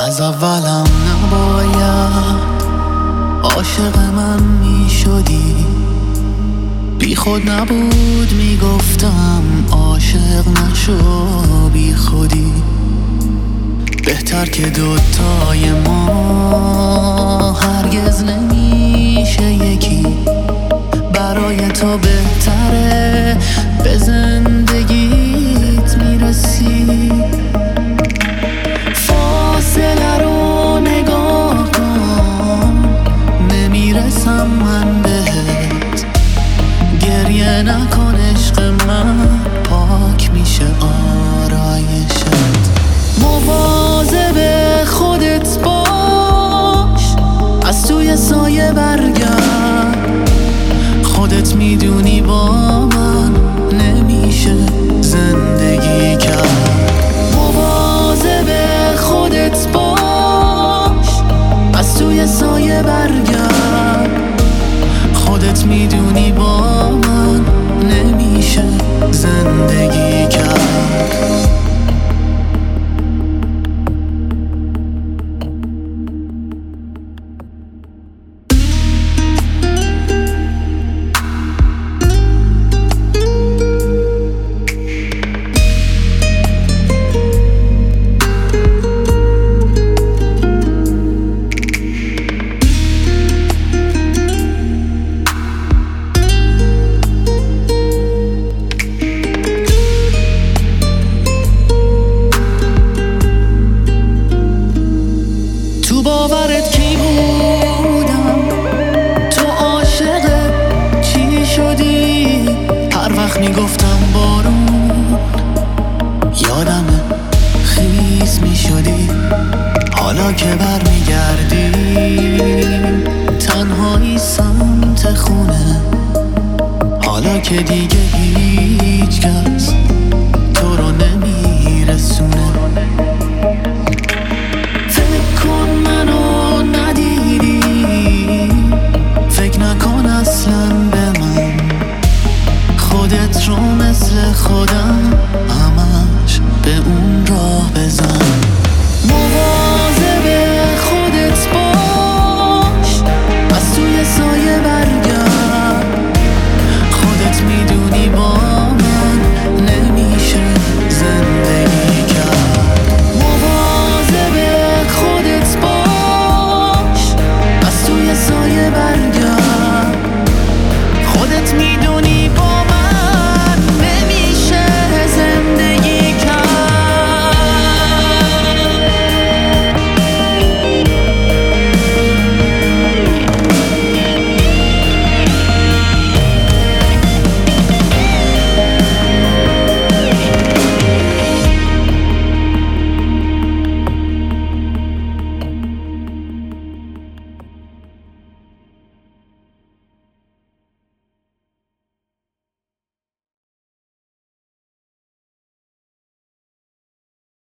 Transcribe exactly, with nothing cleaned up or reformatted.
از اولم نباید عاشق من می شدی، بی خود نبود میگفتم عاشق نشو بی خودی. بهتر که دوتای ما هرگز نمیشه یکی، برای تو بهتره به زندگیت میرسی. فاصله رو نگاه کن، نمیرسم من بهت. گریه نکن عشق من، پاک میشه آرایشت. مواظب خودت باش، از توی سایه برگرد. خودت میدونی با من نمیشه زندگی کرد. مواظب خودت باش، از توی سایه برگرد. خودت میدونی با من نمیشه زندگی کرد. تو باورت کی بودم، تو عاشق چی شدی؟ هر وقت میگفتم بارون یادمه خیس میشدی. حالا که برمیگردی تنهایی سمت خونه، حالا که دیگه هیچ کس